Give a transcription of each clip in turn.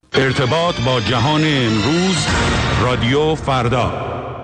ارتباط با جهان امروز، رادیو فردا.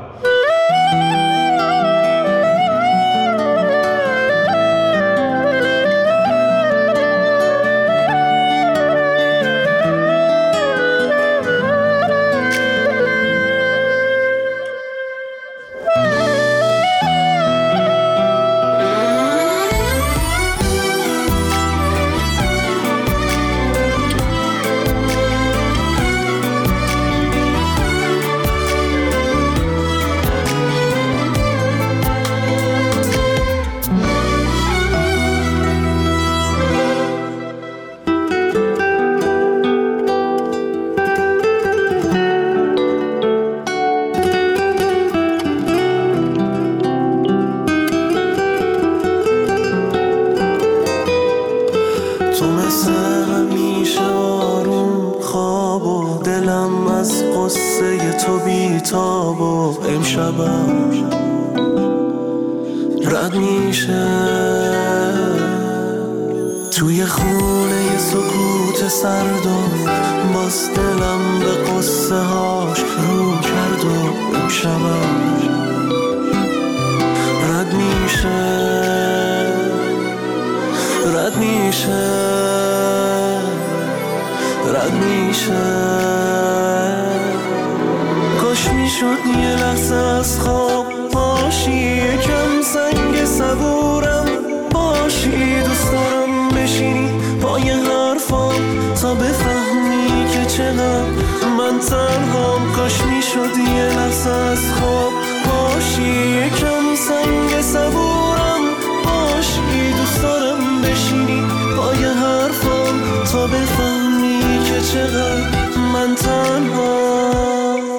رد میشه توی خونه سکوت سرد و باز دلم به قصه هاش رو کرد و امشبم رد میشه رد میشه رد میشه کاش میشد یه لحظه از خواب باشی یکم سنگ صبورم باشی دوست دارم بشینی پای حرفام تا بفهمی که چقدر من تنهام کاش میشد یه لحظه از خواب باشی یکم سنگ صبورم باشی دوست دارم بشینی پای حرفام تا بفهمی که چقدر من تنهام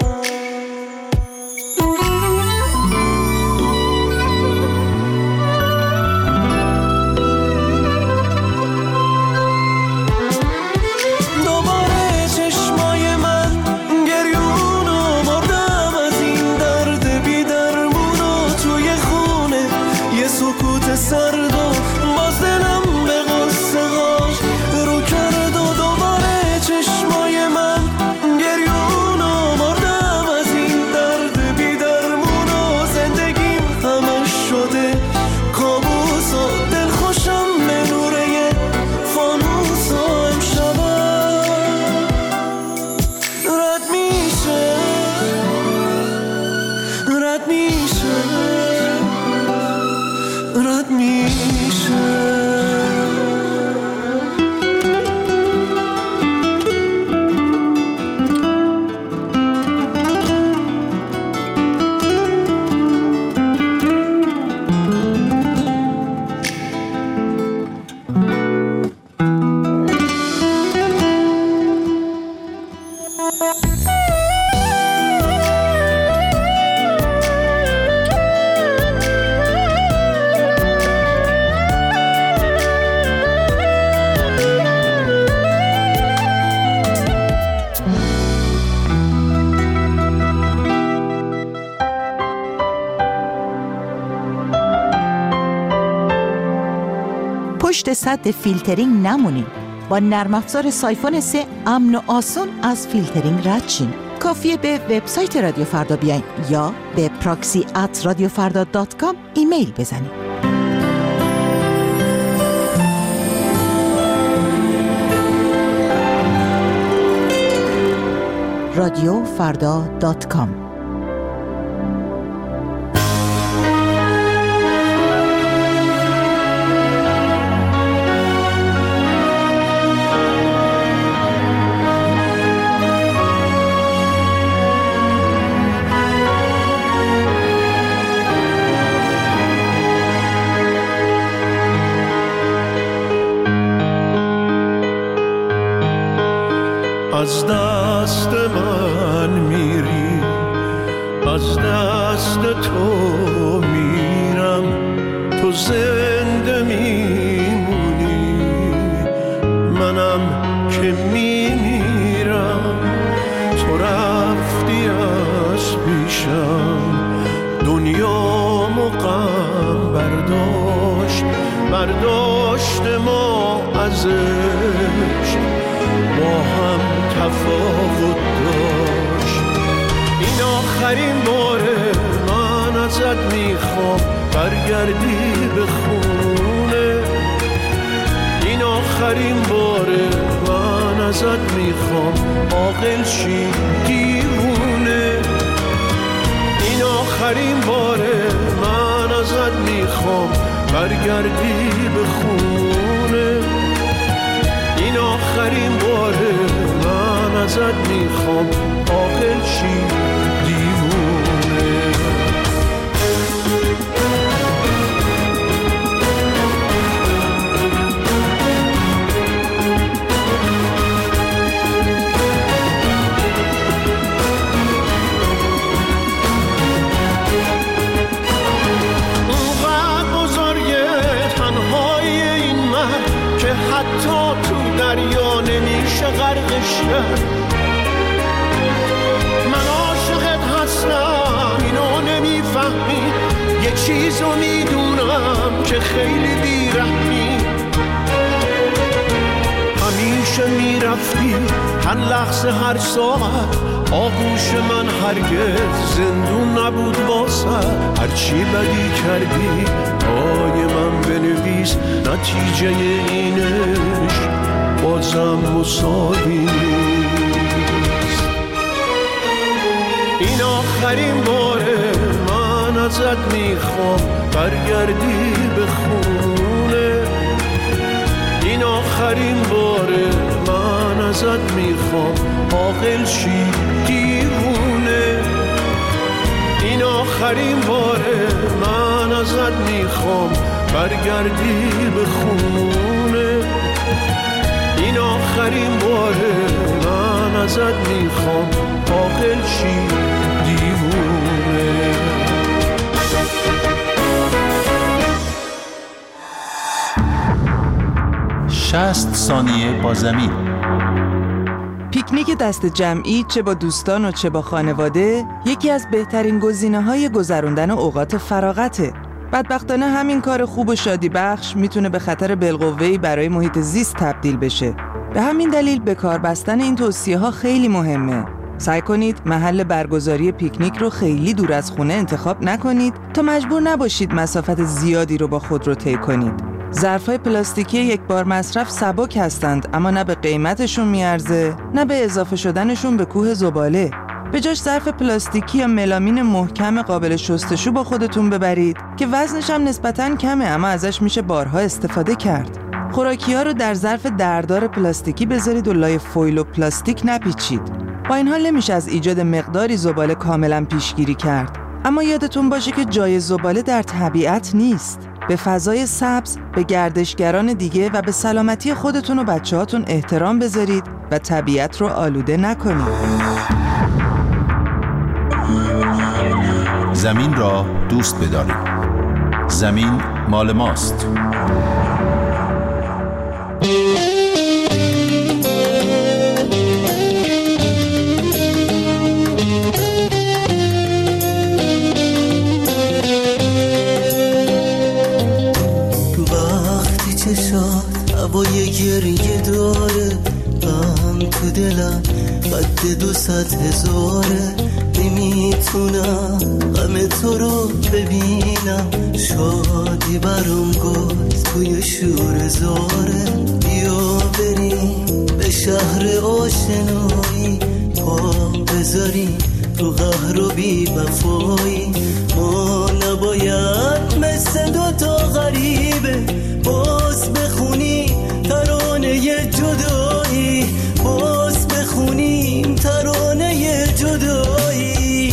پشت سد فیلترینگ نمونین. با نرم افزار سایفون 3 امن و آسون از فیلترینگ رد شین. کافیه به وبسایت رادیو فردا بیاین یا به proxy@radiofarda.com ایمیل بزنین. radiofarda.com از دست من میری از دست تو میرم تو زنده میمونی منم که میمیرم تو رفتی از پیشم دنیا غم برداشت ما ازش با هم تفاوت ازت میخوام برگردی به خونه. این آخرین باره من ازت میخوام عاقل شی دیوونه. این آخرین باره من ازت میخوام برگردی به خونه. این آخرین باره من ازت میخوام عاقل شی دیوونه. حتی تو دریا نمیشه غرقش کرد. من عاشقت هستم اینو نمیفهمی، یه چیزو میدونم که خیلی بیرحمی. همیشه میرفتی هر لحظه هر ساعت، آغوش من هرگز زندون نبود واسه. هرچی بدی کردی پای من بنویس، نتیجه اینش بازم مساوی نیست. این آخرین باره من ازت میخوام برگردی به خونه. این آخرین باره من ازت میخوام عاقل شی دیوونه. این آخرین باره من ازت میخوام برگردی به خونه. این آخرین باره من ازت میخوام عاقل شی دیوونه. 60 ثانیه با زمین. پیکنیک دست جمعی چه با دوستان و چه با خانواده یکی از بهترین گزینه‌های گذروندن اوقات فراغته. بدبختانه همین کار خوب و شادی بخش میتونه به خطر بالقوه‌ای برای محیط زیست تبدیل بشه. به همین دلیل به کار بستن این توصیه‌ها خیلی مهمه. سعی کنید محل برگزاری پیکنیک رو خیلی دور از خونه انتخاب نکنید تا مجبور نباشید مسافت زیادی رو با خود رو طی کنید. ظرف‌های پلاستیکی یک بار مصرف سبک هستند، اما نه به قیمتشون میارزه نه به اضافه شدنشون به کوه زباله. به جاش ظرف پلاستیکی یا ملامین محکم قابل شستشو با خودتون ببرید که وزنش هم نسبتاً کمه اما ازش میشه بارها استفاده کرد. خوراکی‌ها رو در ظرف دردار پلاستیکی بذارید و لای فویل و پلاستیک نپیچید. با این حال نمیشه از ایجاد مقداری زباله کاملاً پیشگیری کرد. اما یادتون باشه که جای زباله در طبیعت نیست. به فضای سبز، به گردشگران دیگه و به سلامتی خودتون و بچه‌هاتون احترام بذارید و طبیعت رو آلوده نکنید. زمین را دوست بدارید. زمین مال ماست. هوای گریه داره غم تو دلم قد 200,000. نمیتونم غم تو رو ببینم، شادی برام گفت توی شور زاره. بیا بریم به شهر آشنایی، پا بذاریم تو قهر و بی وفایی. ما نباید مثل دوتا غریبه باز بخونیم ترانه جدایی، باز بخونیم ترانه جدایی.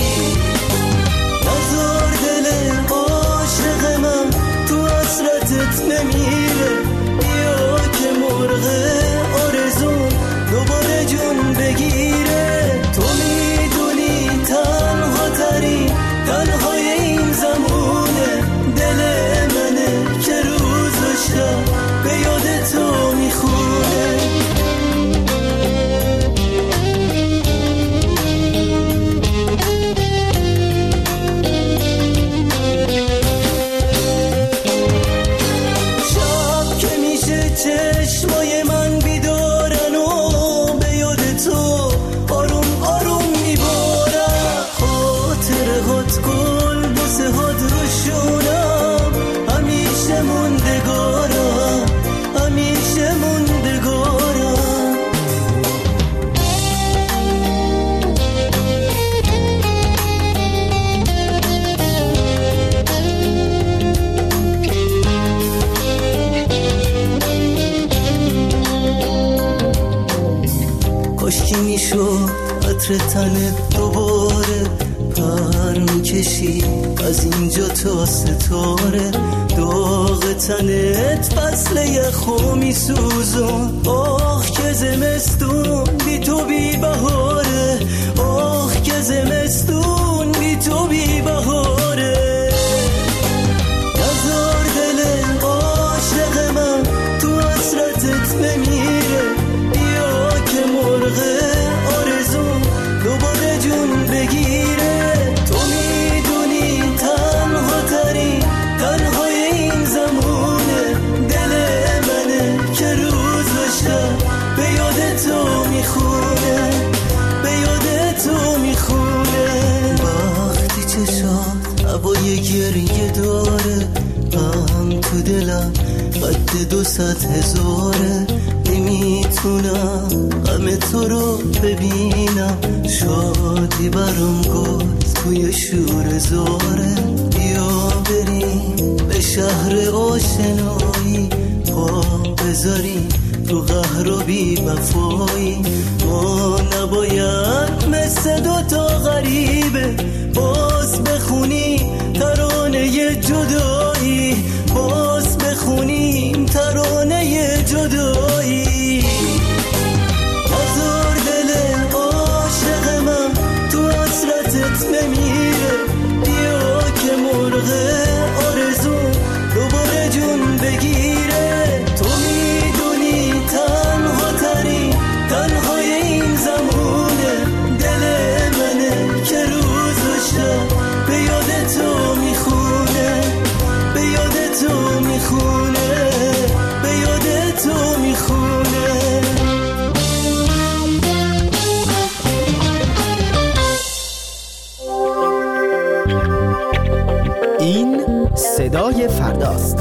نذار دل عاشق من تو حسرتت نمیره، بیا که مرغ آرزون دوباره جون بگیره. تو میدونی تنها ترین تنهای این زمونه، دل منه که روز و شب به یاد خشکی میشد عطر تنت دوباره پر میکشی از اینجا تا ستاره داغ تنت فصل یخو میسوزون آخ که زمستون بی تو بی بهاره آخ که زمستون بی تو بی بهاره نزار دل عاشق من تو حسرتت بمیره بیا که مرغ آرزون دوباره جون بگیره تو میدونی تنها تری تنهای این زمونه دل منه که روز و شب به یاد تو میخونه به یاد تو میخونه وقتی چشات هوای گریه داره هم تو دلم قد 200,000 نمیتونم غم تو رو ببینم شادی برام گفت توی شور زاره بیا بریم به شهر آشنایی پا بذاریم تو قهر و بی وفایی ما نباید مثل دوتا غریبه باز بخونیم ترانه جدایی باز بخونیم ترانه جدایی نزار دل عاشق من تو حسرتت بمیره بیا که مرغ آرزون دوباره جون بگیره تو میدونی تنها تری تنهای این زمونه دل منه که روز و شب به یاد تو میخونه به یاد تو میخونه به یاد تو میخونه این صدای فرداست.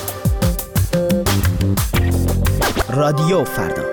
رادیو فردا.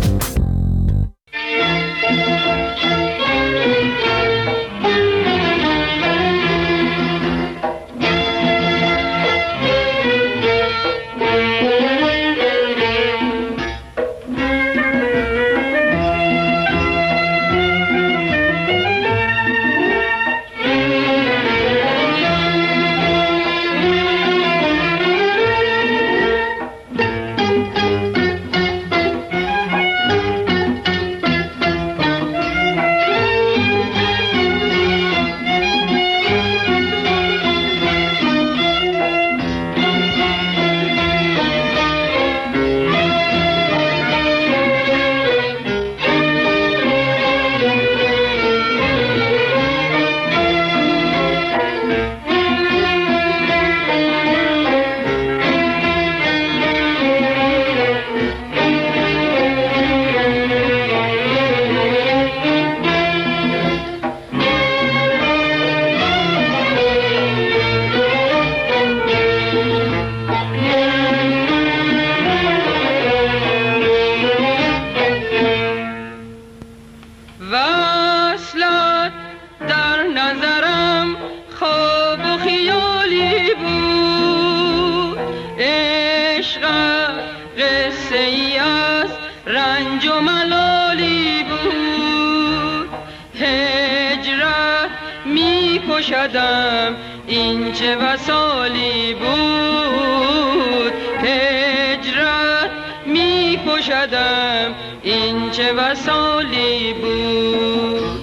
این چه وصالی بود هجرت می کشدم این چه وصالی بود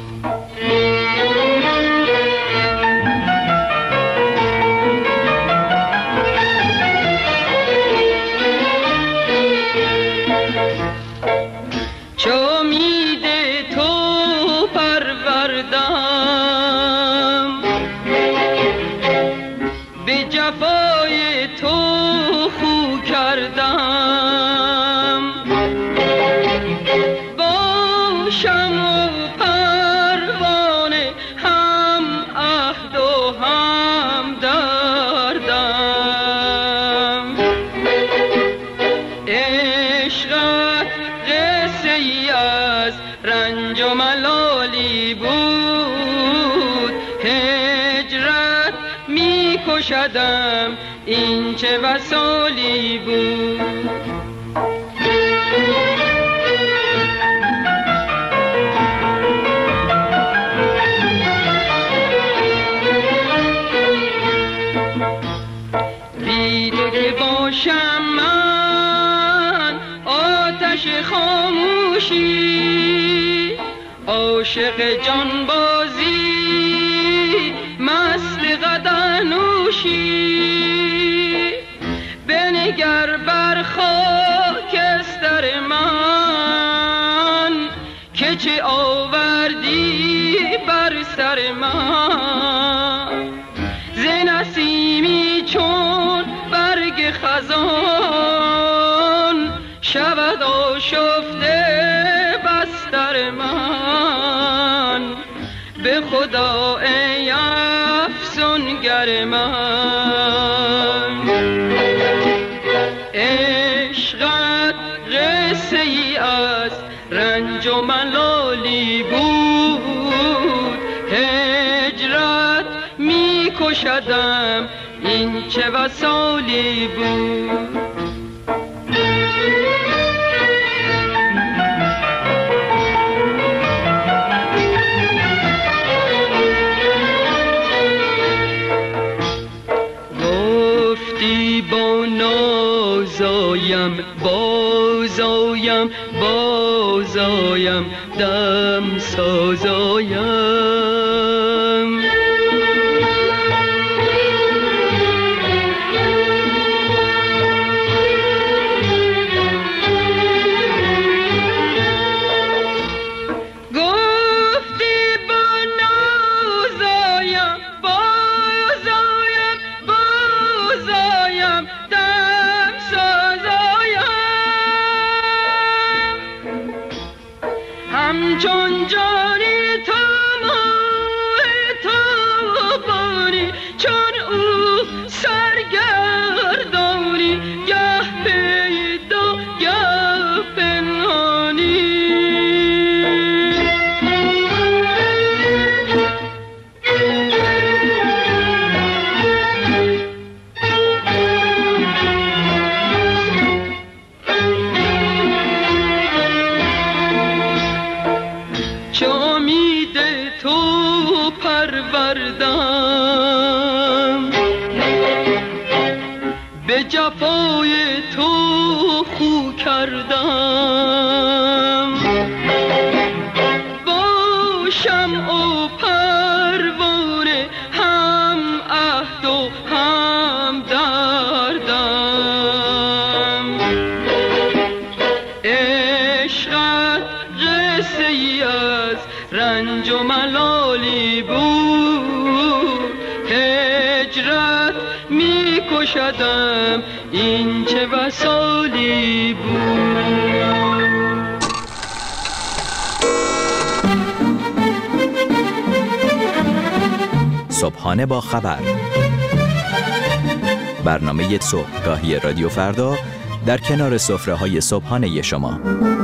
شدم این چه وصالی بود عاشق جانبازی مست قدنوشی بنگر بر خاکستر من که چه آوردی بر سر من ز نسیمی چون برگ خزان شود آشفته بستر من به خدا ای افسونگر من عشقت قصه ای از رنج و ملالی بود هجرت می کشدم این چه وصالی بود بازایم بازایم دم سازایم همچون جانی تو ماه تو بانی چون او سرگردانی گه پیدا گه پنهانی چه امید تو پروردم به جفای تو خو کردم با شمع و پروانه هم عهد و هم دردم عشقت قصه ای از رنج و ملالی بود هجرت می کشدم این چه وصالی بود صبحانه با خبر، برنامه صبحگاهی رادیو فردا در کنار سفره‌های صبحانه شما.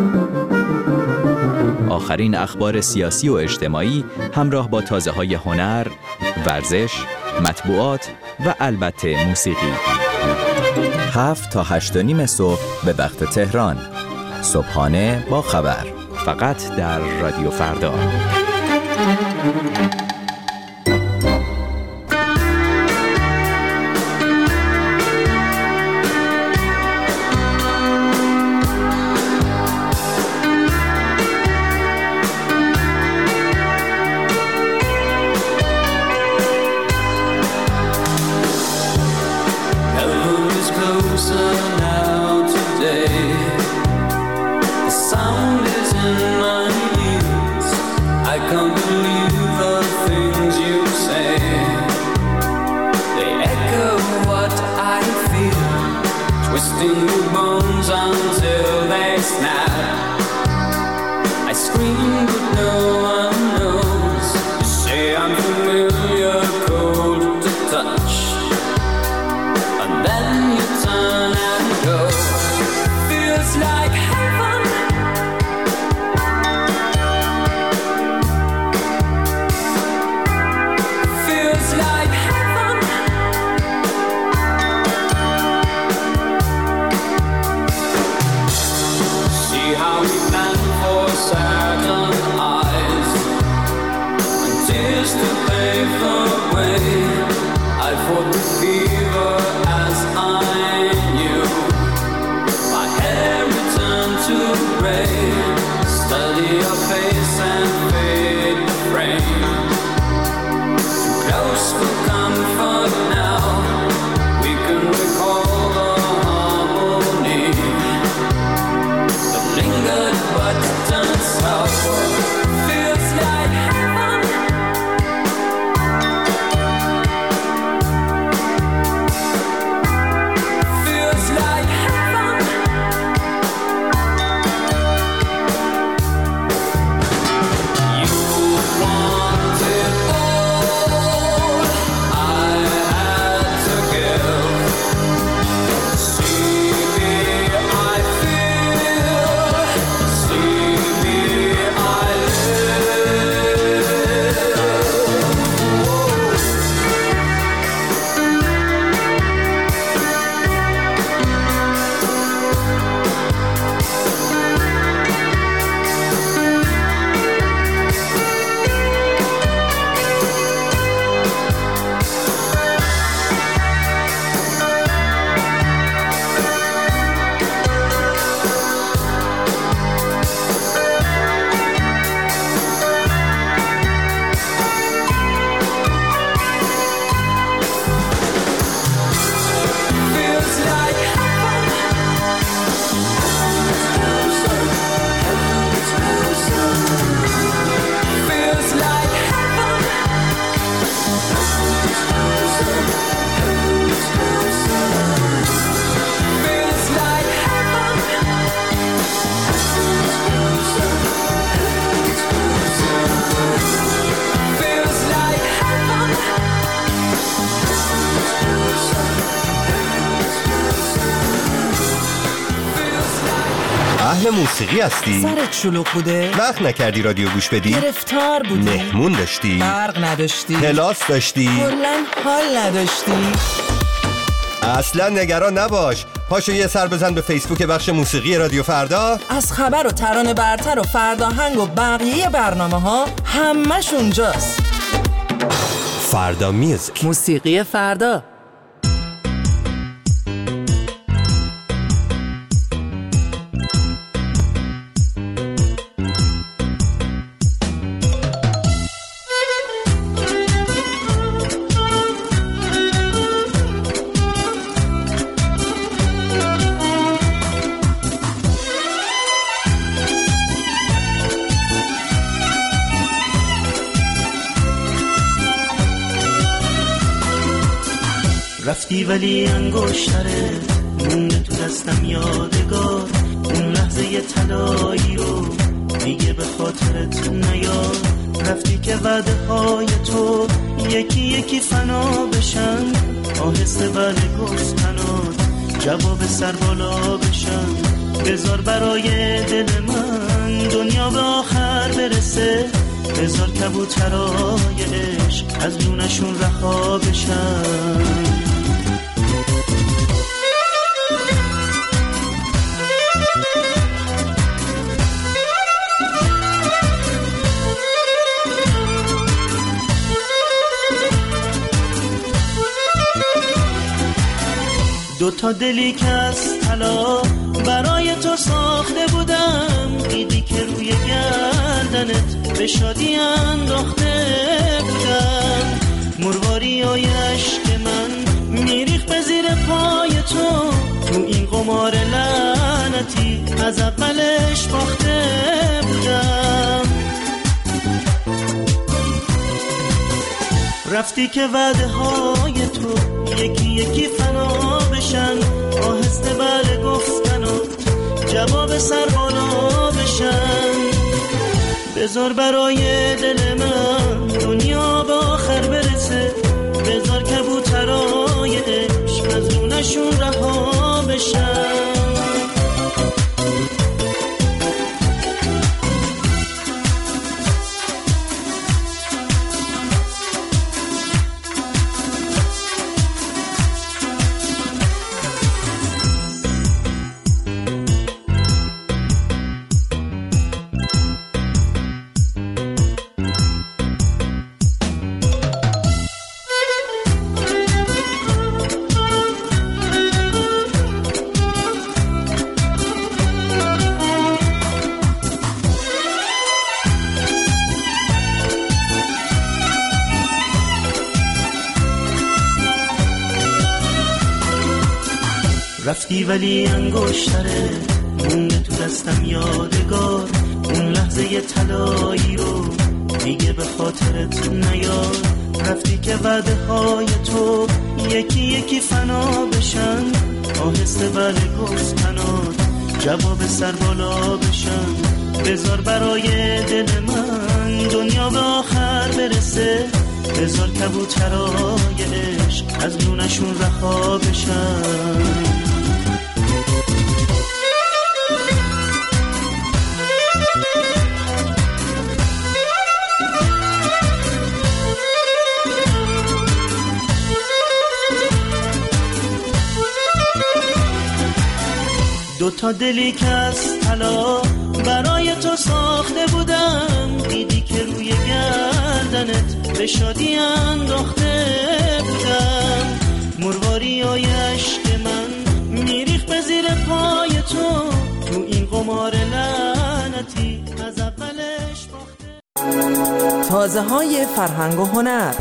آخرین اخبار سیاسی و اجتماعی همراه با تازه‌های هنر، ورزش، مطبوعات و البته موسیقی. 7 تا 8:30 صبح به وقت تهران. صبحانه با خبر، فقط در رادیو فردا. Study your face and face. اهل موسیقی هستی؟ سرت شلوغ بوده؟ وقت نکردی رادیو گوش بدی؟ گرفتار بودی؟ مهمون داشتی؟ برق نداشتی؟ کلاس داشتی؟ کلاً حال نداشتی؟ اصلا نگران نباش، پاشو یه سر بزن به فیسبوک بخش موسیقی رادیو فردا. از خبر و ترانه برتر و فرداهنگ و بقیه برنامه ها همش اونجاست. فردا میوزیک، موسیقی فردا. رفتی ولی انگشتره مونده تو دستم یادگار، اون لحظه طلایی رو دیگه به خاطرت نیار. رفتی که وعده های تو یکی یکی فنا بشن، آهسته بله گفتنات جواب سر بالا بشن. بذار برای دل من دنیا به آخر برسه، بذار کبوترای عشق از لونشون رها بشن. دوتا دلی که از طلا برای تو ساخته بودم، دیدی که روی گردنت به شادی انداخته بودم. مرواری های عشق من میریخت به زیر پای تو این قمار لعنتی از اولش باخته بودم. رفتی که وعده های تو یکی یکی فنا بشن، آهسته بله گفتنات جواب سر بالا بشن. بذار برای دل من دنیا به آخر برسه، بذار کبوترای عشق از لونشون رها بشن. رفتی ولی انگشتره مونده تو دستم یادگار، اون لحظه طلایی رو دیگه به خاطرت نیار. رفتی که وعده های تو یکی یکی فنا بشن، آهسته بله گفتنات جواب سر بالا بشن. بذار برای دل من دنیا به آخر برسه، بذار کبوترای عشق از لونشون رها بشن. دوتا دلی که از طلا برای تو ساخته بودم، دیدی که روی گردنت به شادی انداخته بودم. مرواری های عشق من میریخت به زیر پای تو این قمار لعنتی از اولش باخته. تازه های فرهنگ و هنر.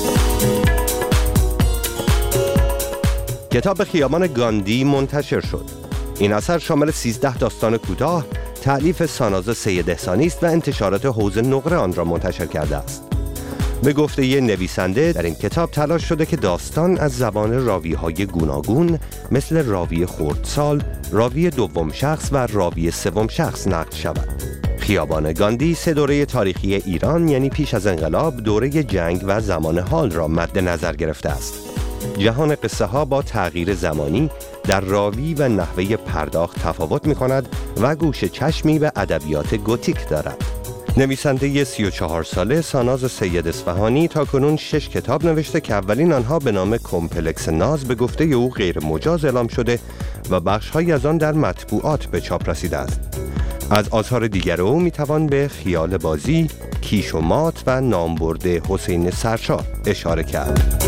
کتاب خیابان گاندی منتشر شد. این اثر شامل 13 داستان کوتاه تألیف ساناز سید احسانی است و انتشارات حوض نقره آن را منتشر کرده است. به گفته ی نویسنده در این کتاب تلاش شده که داستان از زبان راوی‌های گوناگون مثل راوی خردسال، راوی دوم شخص و راوی سوم شخص نقل شود. خیابان گاندی 3 دوره تاریخی ایران یعنی پیش از انقلاب، دوره جنگ و زمان حال را مد نظر گرفته است. جهان قصه ها با تغییر زمانی در راوی و نحوه پرداخت تفاوت می‌کند و گوش چشمی به ادبیات گوتیک دارد. نویسنده 34 ساله ساناز سید اصفهانی تاکنون 6 کتاب نوشته که اولین آنها به نام کمپلکس ناز به گفته او غیر مجاز اعلام شده و بخش‌هایی از آن در مطبوعات به چاپ رسیده است. از آثار دیگر او میتوان به خیال بازی، کیش و مات و نامبرده حسین سرشاه اشاره کرد.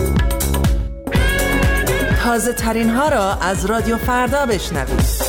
تازه ترین ها را از رادیو فردا بشنوید.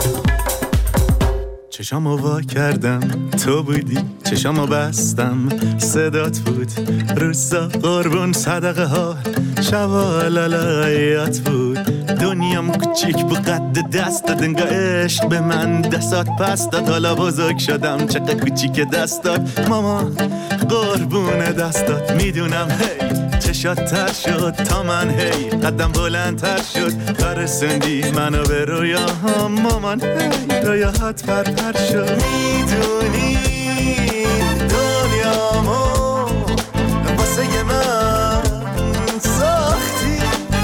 چشامو وا کردم تو بودی، چشامو بستم صدات بود، روزا قربون صدقه ها، شبا لالایات بود، دنیام کوچیک bu قد دستات، انگار عشق به من دستات پس داد، حالا بزرگ شدم چقدر کوچیک دستات، ماما قربون دستات، میدونم هی چشات تر شد تا من، هی قدم بلندتر شد فرسوندی منو به رویاهام، مامان هی رویاهات پرپر شد، میدونی دنیامو واسه من ساختی،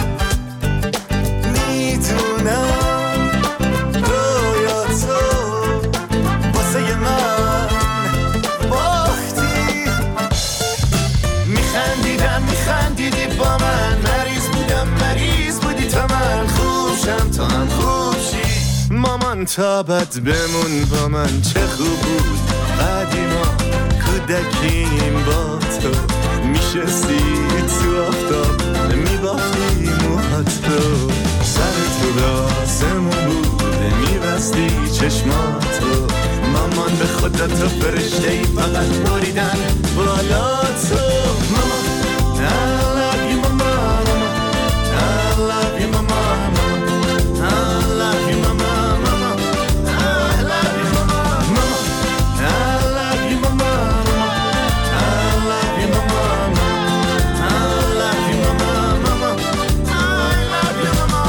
میدونم رویاتو واسه من باختی، میخندیدی با من، مریض بودی تا من خوب شم تا هم خوب شی، مامان تا بد بمون با من، چه خوب بود قدیما کودکیم با تو، میشستی تو آفتاب میبافتی موهاتو، سر تو به آسمون بود میبستی چشماتو، مامان به خدا تو فرشتهی فقط بریدن بالا تو، مامان I love you mama, I love you mama, I love you mama, I love you mama, I love you mama, I love you mama, I love you mama, I love you mama.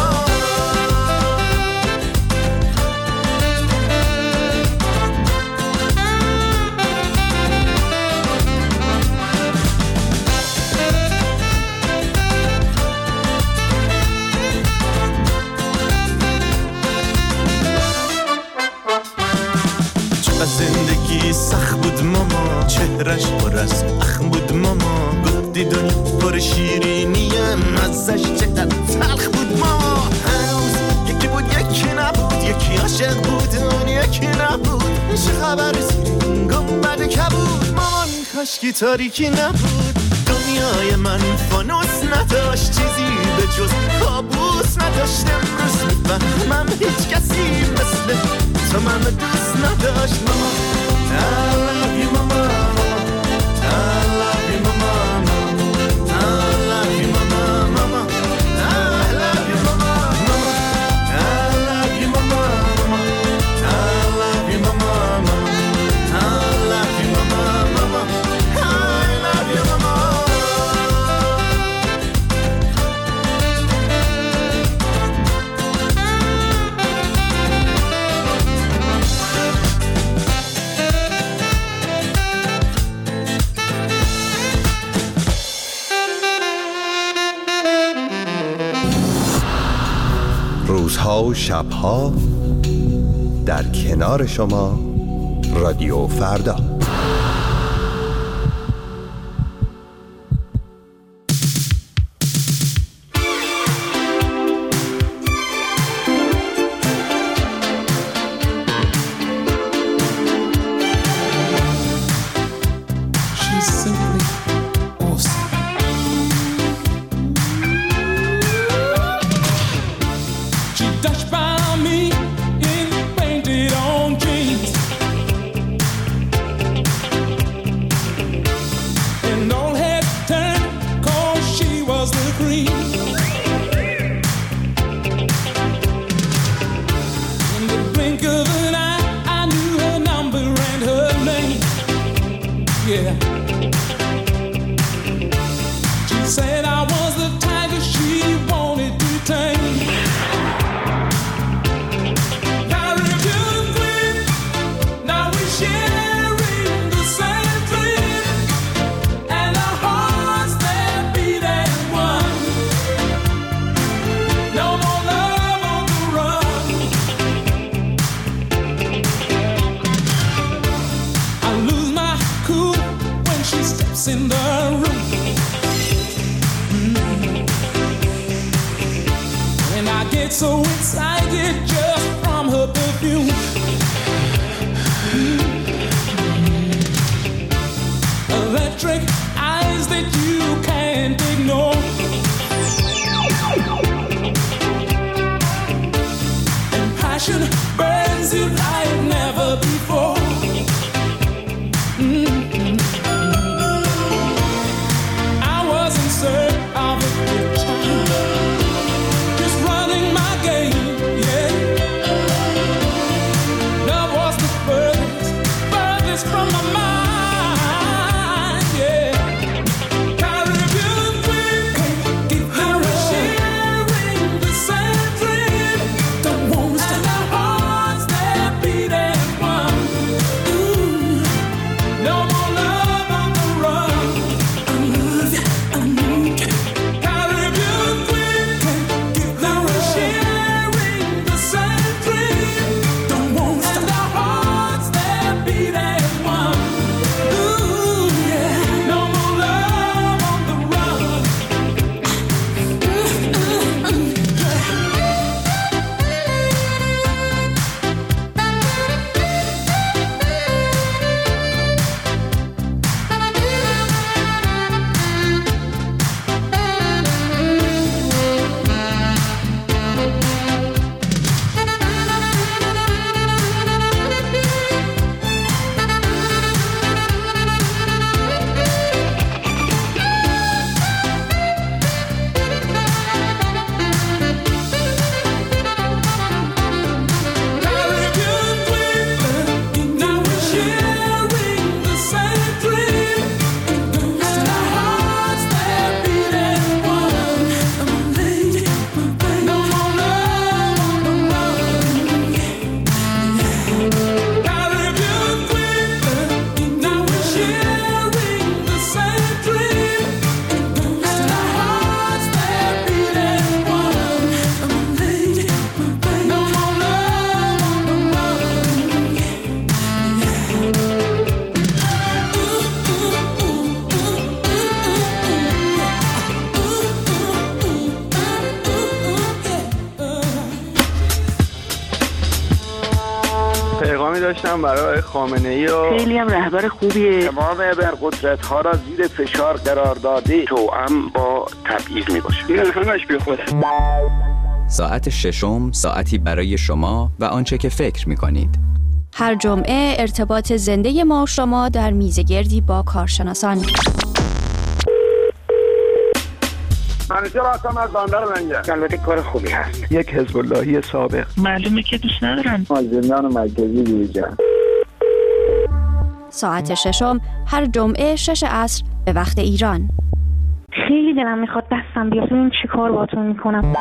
زندگی سخت بود ماما، چهرش پر از اخم بود ماما، گفتی دنیا پر شیرینیه، مزش چقدر تلخ بود ماما، هنوز یکی بود یکی نبود، یکی عاشق بود اون یکی نبود، چه خبر زیر گنبد کبود، مامان کاشکی تاریکی نبود، دنیای من فانوس نداشت، چیزی به جز کابوس نداشت، امروز میفهمم هیچ کسی مثل تو من دوست نداشت، ماما I love you mama, I love you mama, I love you mama, mama, I love you mama, I love you mama, I love you mama, I love you mama, I love you mama. روزها و شبها در کنار شما رادیو فردا. No more love on the walks in the room. And I get so excited just from her perfume. Electric eyes that you can't ignore. And passion burns you like never before. I was in search of a picture, just running my game, yeah. Love was the furthest from my mind, yeah. Caribbean dream, give her a sharing the same dream. Don't want to and our hearts that beat as one. Ooh, no more love on the run. I love you, I need you. Caribbean dream, give her a sharing the same dream. Don't want to and our hearts that beat as one. Ooh, yeah, no more love on the run. پیغامی داشتم برای خامنه‌ای و خیلی هم رهبر خوبیه. تمام ابرقدرت‌ها را زیر فشار قرار داده توأم با تبعیض میباشه. این همش بیخوده. ساعت ششم ساعتی برای شما و آنچه که فکر می‌کنید. هر جمعه ارتباط زنده ما و شما در میزگردی با کارشناسان. منیجر هستم از بندر لنگر. البته کار خوبی هست. یک حزب اللهی سابق. معلومه که دوست ندارن. زندان مرکزی دیجا. ساعت ششم هر جمعه 6 عصر به وقت ایران. خیلی دلم میخواد دستم بیاد ببینم چی کار باهاتون میکنم.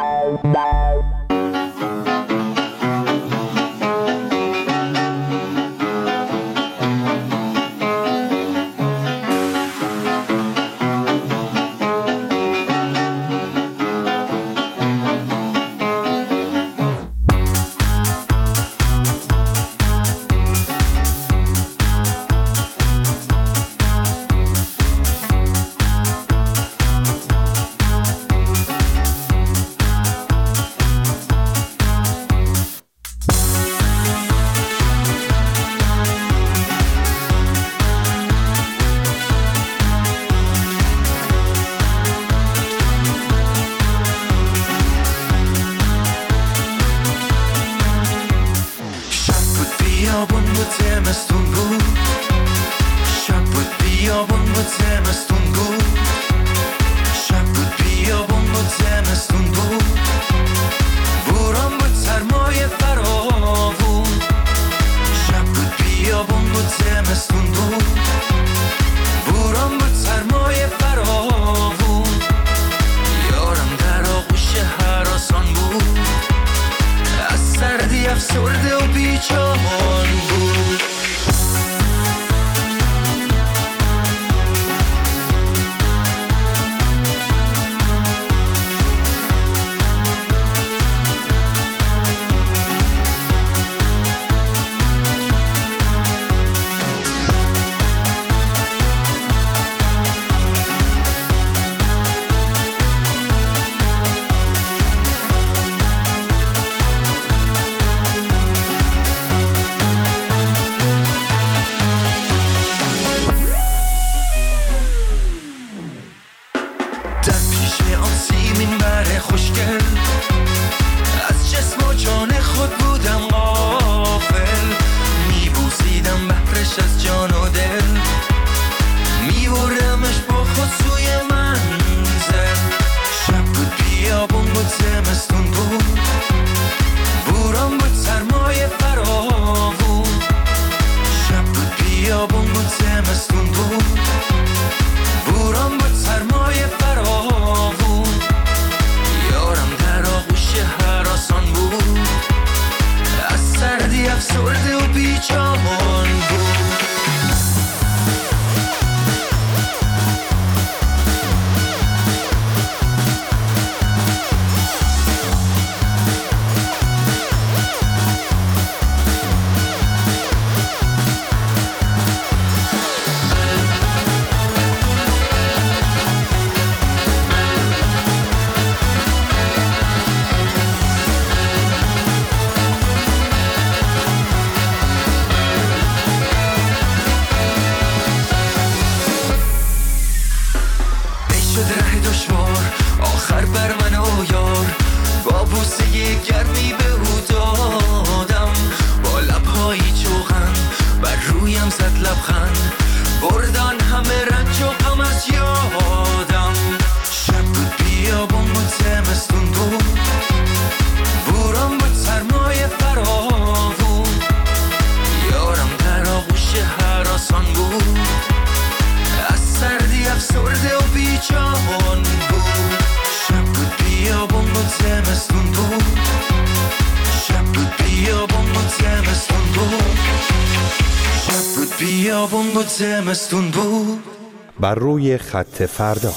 جهان بود، شب بود بیابون بود زمستون بود، شب بود بیابون بود زمستون بود، شب بود بیابون بود زمستون بود. بر روی خط فردا.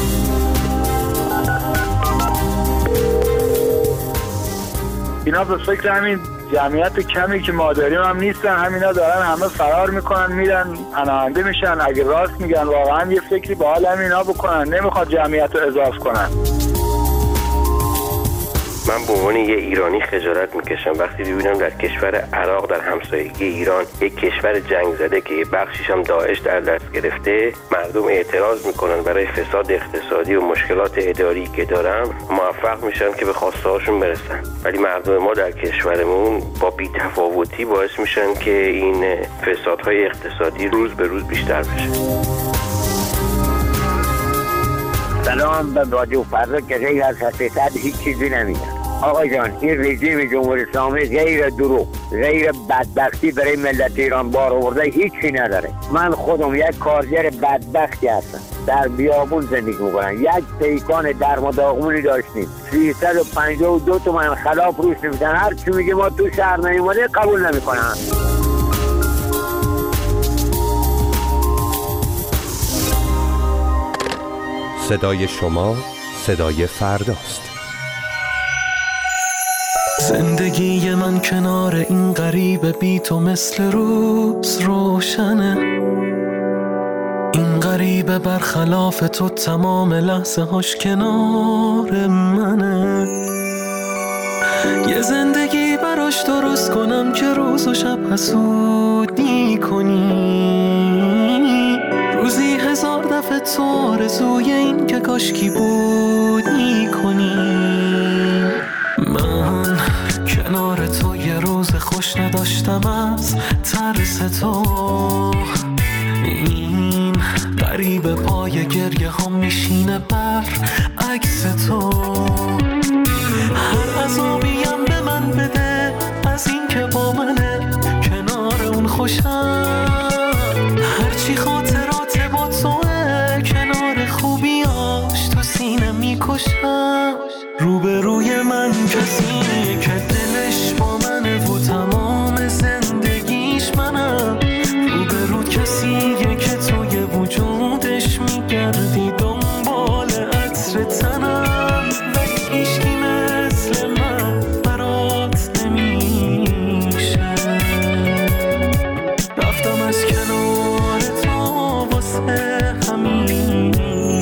اینا به فکر همین جمعیت کمی که ما داریم هم نیستن، همینا دارن همه فرار میکنن میرن پناهنده میشن. اگه راست میگن واقعا یه فکری به حال همینا بکنن، نمیخواد جمعیت رو اضافه کنن. من به عنوان یه ایرانی خجالت میکشم وقتی ببینم در کشور عراق، در همسایگی ایران، یک کشور جنگ زده که یه بخشیش هم داعش در دست گرفته، مردم اعتراض میکنن برای فساد اقتصادی و مشکلات اداری که دارن، موفق میشن که به خواسته هاشون برسن. ولی مردم ما در کشورمون با بی‌تفاوتی باعث میشن که این فسادهای اقتصادی روز به روز بیشتر بشه. سلام به رادیو فردا که غیر از حقیقت هیچ چیزی نمیگن. آقا جان، این رژیم جمهوری اسلامی غیر دروغ، غیر بدبختی برای ملت ایران بار آورده هیچی نداره. من خودم یک کارگر بدبختی هستم، در بیابون زندگی میکنم، یک پیکان درم و داغمونی داشتیم، 352 تومن خلاف روش نمیدن. هر چی میگه ما تو شهر نیومده قبول نمیکنن. صدای شما صدای فرداست. زندگی من کنار این غریبه بی تو مثل روز روشنه، این غریبه برخلاف تو تمام لحظه هاش کنار منه. یه زندگی براش درست کنم که روز و شب حسودی کنی، روزی 1000 دفعه تو آرزوی این که کاشکی بودی کنی. من کنار تو یه روز خوش نداشتم از ترس تو، این غریب پای گریه ها میشینه بر عکس تو. هر عذابیم به من بده از این که با منه کنار اون خوشم، هرچی خاطرات با توه کنار خوبیاش تو سینه میکشم. روبروی من کسیه که دلش با منه و تمام زندگیش منم، روبرو کسیه که توی وجودش میگردی دنبال عطر تنم، ولی هیچکی مثل من برات نمیشه. رفتم از کنار تو واسه همیشه.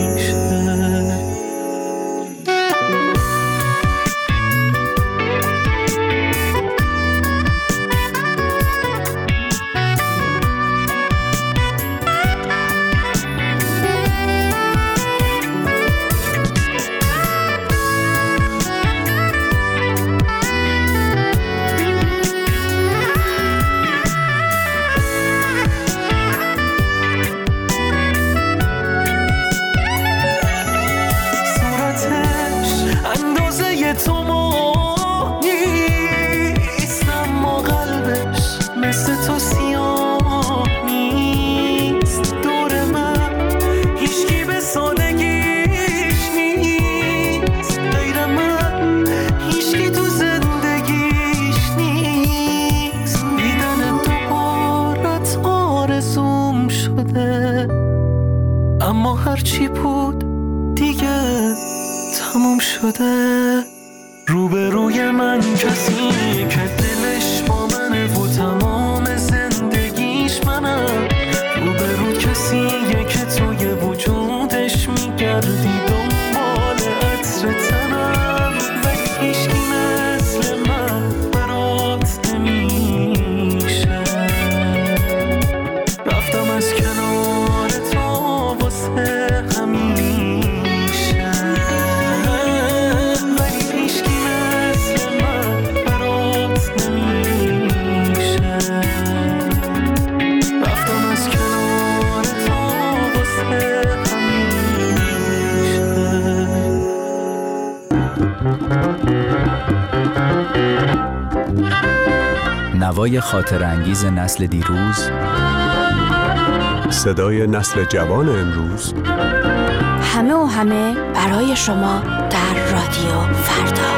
اما هرچی بود دیگه تموم شده. روبروی من کسی که دلش با منه و تمام زندگیش منم، روبرو کسیه که توی وجودش میگردی دنبال عطر تنم، ولی هیچکی مثل من برات نمیشه. رفتم از کنار تو واسه همیشه، ولی هیچکی مثل من برات نمیشه. رفتم از کنار تو واسه همیشه. نوای خاطر انگیز نسل دیروز، صدای نسل جوان امروز، همه و همه برای شما در رادیو فردا.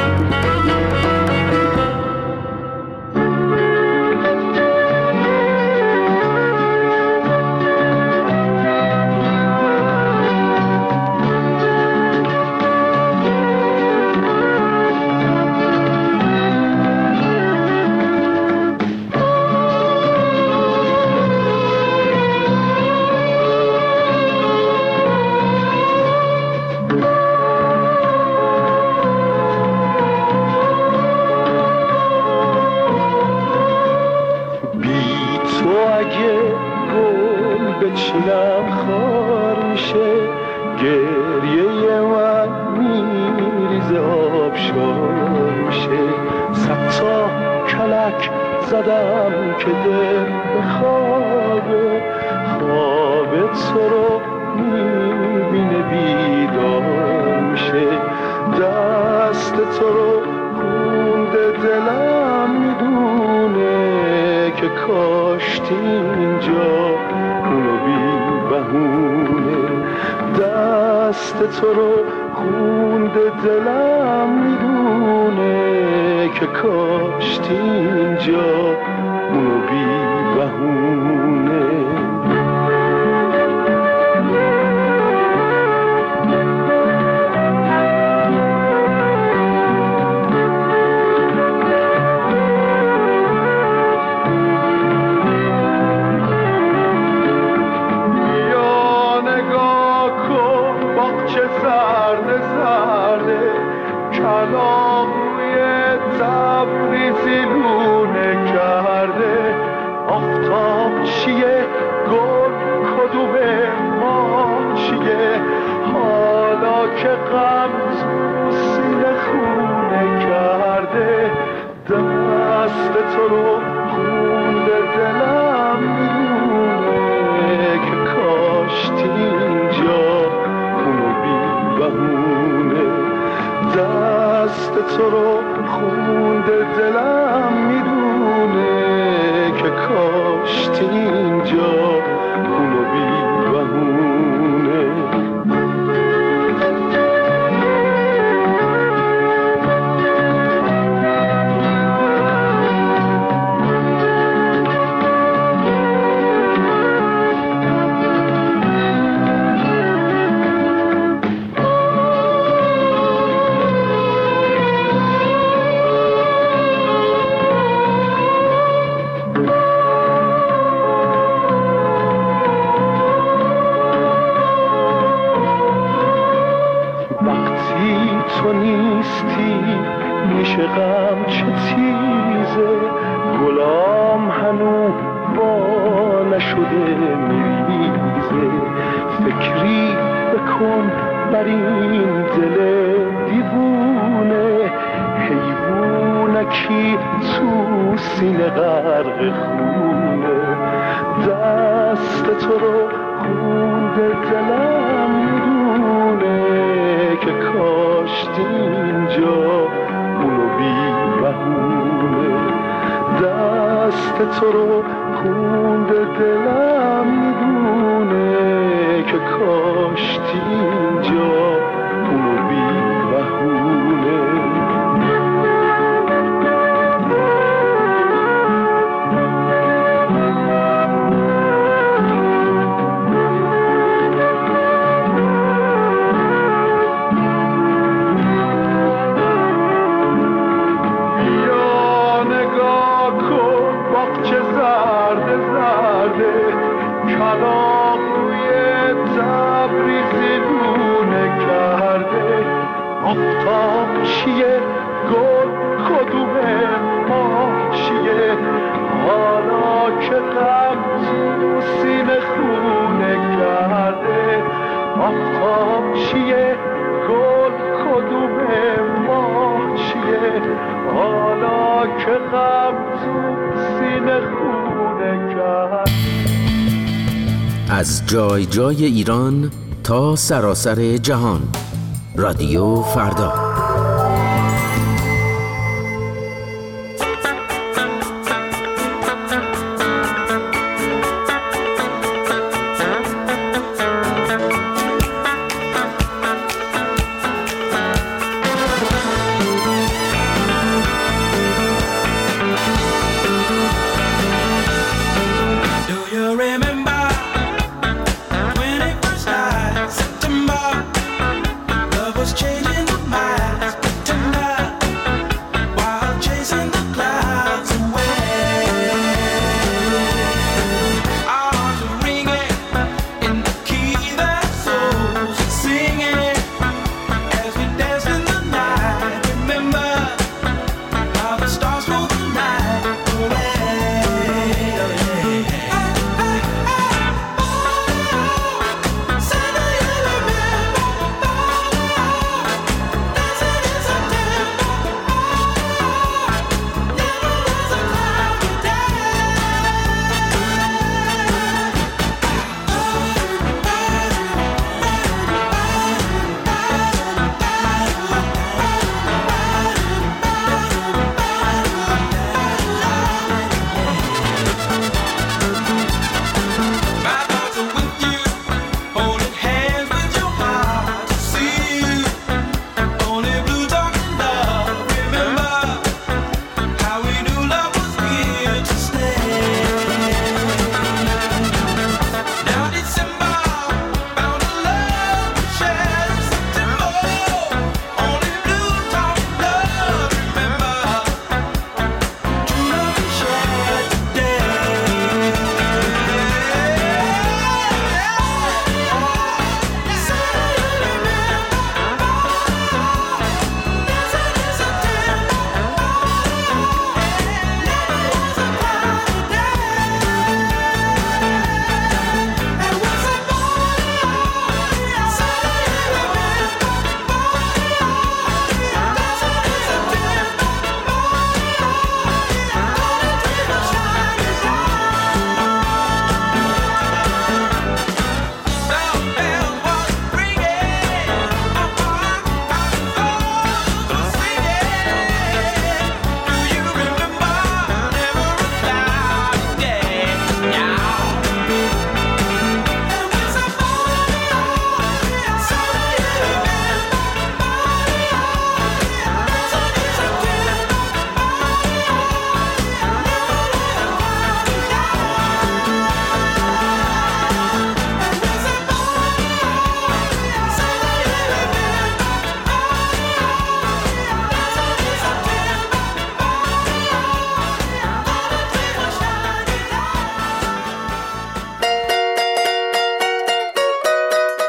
بچینم خار میشه، گریه من میریزه آبشار میشه. صد تا کلک زدم که دل بخوابه، خواب تو رو میبینه بیدار میشه. دست تو رو خونده دلم میدونه که کاشتی اینجا اونو بی بهونه. دست تو رو خونده دلم میدونه که کاشتی اینجا اونو بی بهونه. که غم تو سینه خونه کرده، دست تو رو خونده دلم میدونه که کاشتی اینجا اونو بی بهونه. دست تو رو خونده دلم میدونه که کاشتی اینجا اونو بی بهونه. تو نیستی میشه غم چه تیزه، گلام هنو با نشده میریزه. فکری بکن بر این دل دیوونه، حیوونکی تو سینه غرق خونه. دست تو رو خونده دلم میدونه که کاشتی اینجا اونو بی بهونه. دست تو رو خونده دلم میدونه که کاشتی اینجا اونو بی بهونه. آفتاب چیه، گل کدومه، ماه چیه، حالا که غم تو سینه خونه کرده. آفتاب چیه، گل کدومه، ماه چیه، حالا که غم تو سینه خونه کرده. از جای جای ایران تا سراسر جهان، رادیو فردا.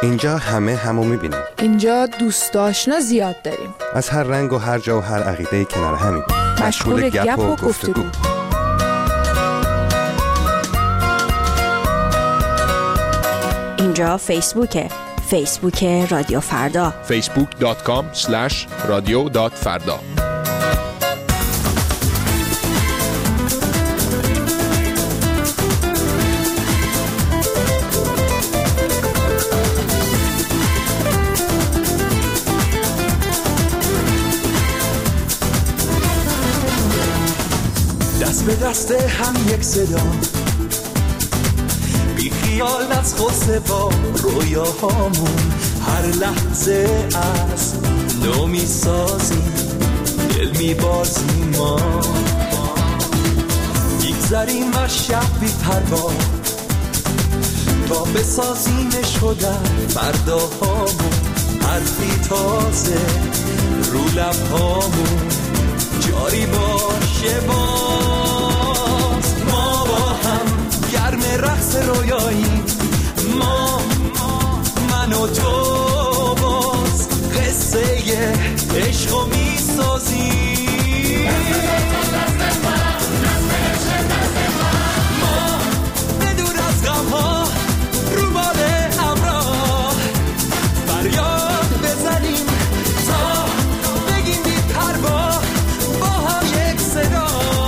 اینجا همه همو میبینیم. اینجا دوست آشنا زیاد داریم. از هر رنگ و هر جا و هر عقیده کنار همین. مشغول گپ و گفتگو. اینجا فیسبوکه. فیسبوک رادیو فردا. facebook.com/radio.farda. دست به دست هم یک صدا، بی خیال از غصه با رویاهامون، هر لحظه از نو میسازیم، دل میبازیم ما، میگذریم از شب بی پروا تا بسازیمش خودم فرداهامون، حرفی تازه رو لبهامون جاری باشه باز. ما با هم گرم رقص رویاییم، ما من و تو باز قصه عشقو میسازیم. ما بدون از غمها رو بال همراه فریاد بزنیم تا بگیم بی پروا با هم یک صدا.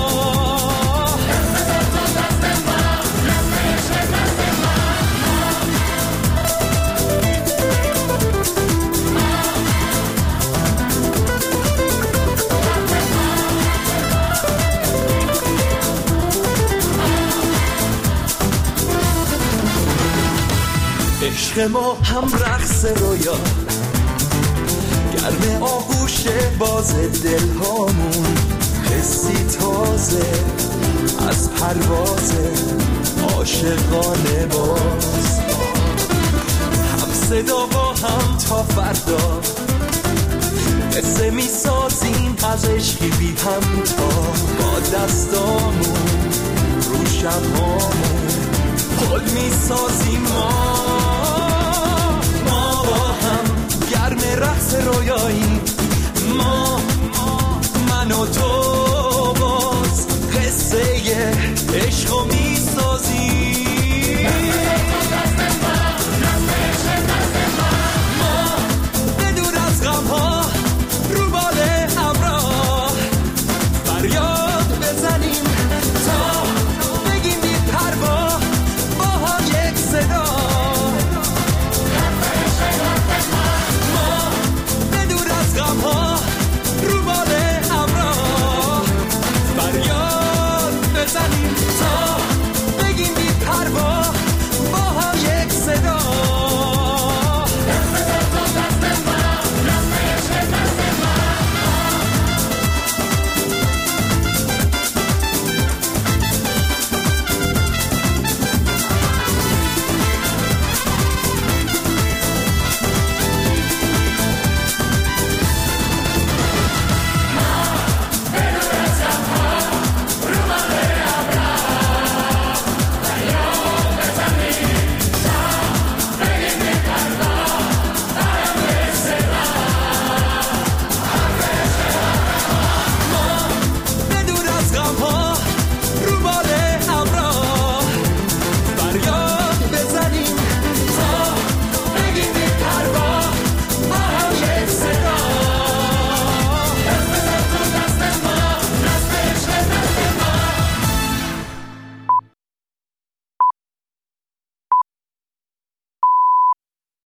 عشق ما هم رقص رویا، گرم آغوش باز دلهامون، حسی تازه از پرواز عاشقانه باز. هم صدا با هم تا فردا، قصه می سازیم از عشقی بی همتا، با دستامون رو شبهامون پل می سازیم ما.